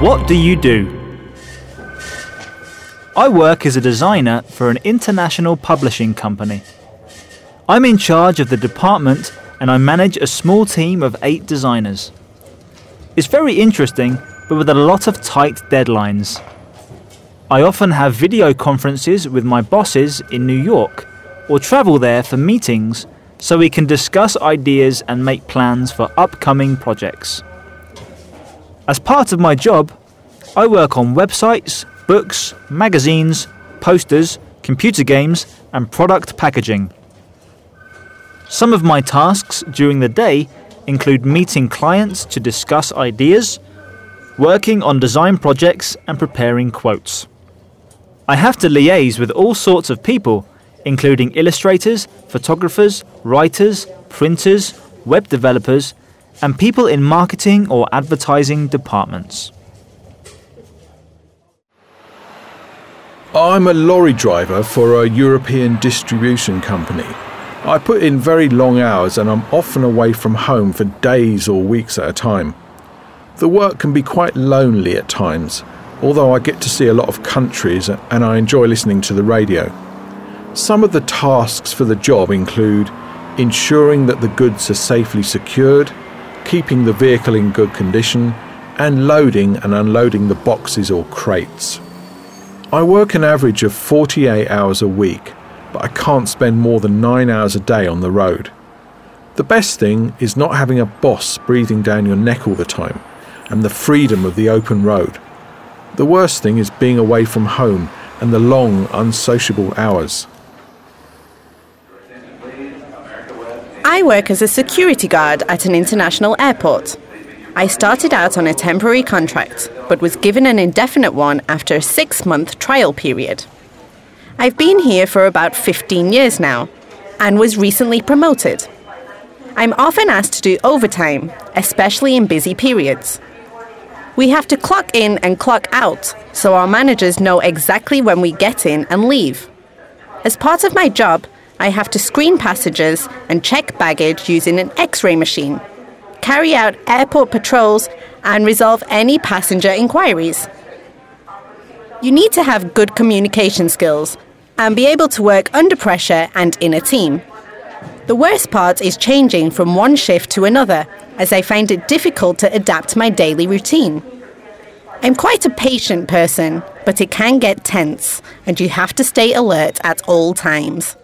What do you do? I work as a designer for an international publishing company. I'm in charge of the department and I manage a small team of 8 designers. It's very interesting, but with a lot of tight deadlines. I often have video conferences with my bosses in New York or travel there for meetings so we can discuss ideas and make plans for upcoming projects. As part of my job, I work on websites, books, magazines, posters, computer games, and product packaging. Some of my tasks during the day include meeting clients to discuss ideas, working on design projects, and preparing quotes. I have to liaise with all sorts of people, including illustrators, photographers, writers, printers, web developers, and people in marketing or advertising departments. I'm a lorry driver for a European distribution company. I put in very long hours and I'm often away from home for days or weeks at a time. The work can be quite lonely at times, although I get to see a lot of countries and I enjoy listening to the radio. Some of the tasks for the job include ensuring that the goods are safely secured, keeping the vehicle in good condition, and loading and unloading the boxes or crates. I work an average of 48 hours a week, but I can't spend more than 9 hours a day on the road. The best thing is not having a boss breathing down your neck all the time, and the freedom of the open road. The worst thing is being away from home and the long, unsociable hours. I work as a security guard at an international airport. I started out on a temporary contract, but was given an indefinite one after a 6-month trial period. I've been here for about 15 years now, and was recently promoted. I'm often asked to do overtime, especially in busy periods. We have to clock in and clock out, so our managers know exactly when we get in and leave. As part of my job, I have to screen passengers and check baggage using an X-ray machine, carry out airport patrols, and resolve any passenger inquiries. You need to have good communication skills and be able to work under pressure and in a team. The worst part is changing from one shift to another, as I find it difficult to adapt my daily routine. I'm quite a patient person, but it can get tense, and you have to stay alert at all times.